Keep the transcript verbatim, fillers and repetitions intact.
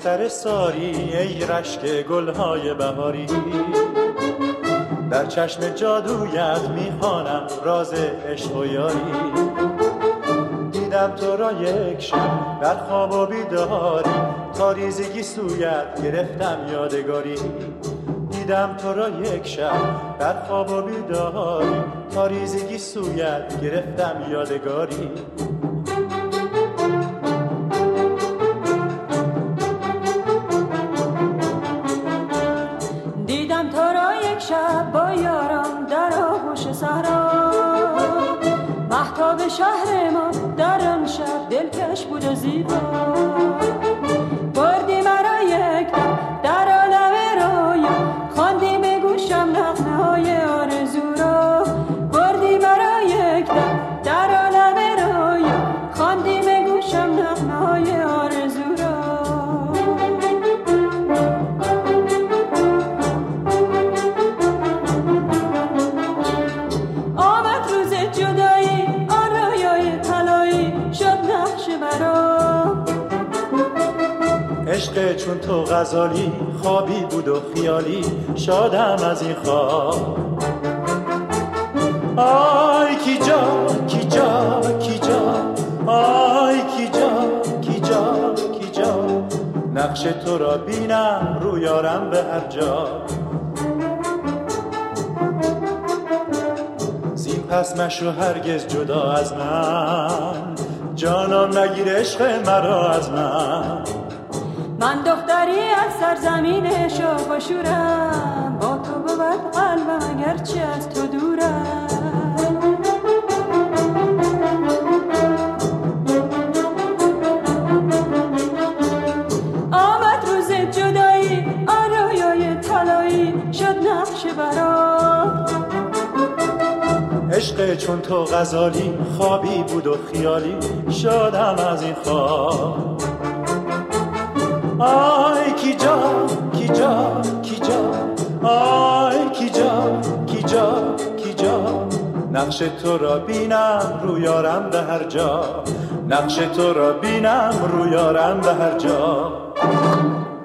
سر ساری ای رشک گلهای بهاری، در چشم جادویت میخوانم راز عشق و یاری. دیدم تو را یک شب در خواب و بیداری، تاریزگی سویت گرفتم یادگاری. دیدم تو را یک شب در خواب و بیداری، تاریزگی سویت گرفتم یادگاری. دیدم تو را یک شب با یارم در آغوش صحرا، مهتاب شهر ما در آن شب دلکش بود و زیبا. بردی مرا یک دم در عالم رویا، خواندی به گوشم نغمه های آرزو را. بردی مرا یک دم در عالم رویا، خواندی به گوشم نغمه های آرزو را. آمد روز جدایی، آن رویای طلایی شد نقش مرا. عشق چون تو غزالی خوابی بود و خیالی، شادم از این خواب. آی کی جا کی جا کی جا، آی کی جا کی جا کی جا، نقش تو را بینم رو یارم به هر جا. زین پس مشو هرگز جدا از من، جانم نگیر عشق مرا از من. من دختری از سرزمین شوق و شورم، با تو بود قلبم اگرچه از تو دورم. آمد روز جدایی، آن رویای طلایی شد نقش برام. عشق چون تو غزالی خوابی بود و خیالی، شادم از این خواب. آی کی جا کی جا کی جا، آی کی جا کی جا کی جا، نقش تو را بینم رو یارم به هر جا، نقش تو را بینم رو یارم به هر جا.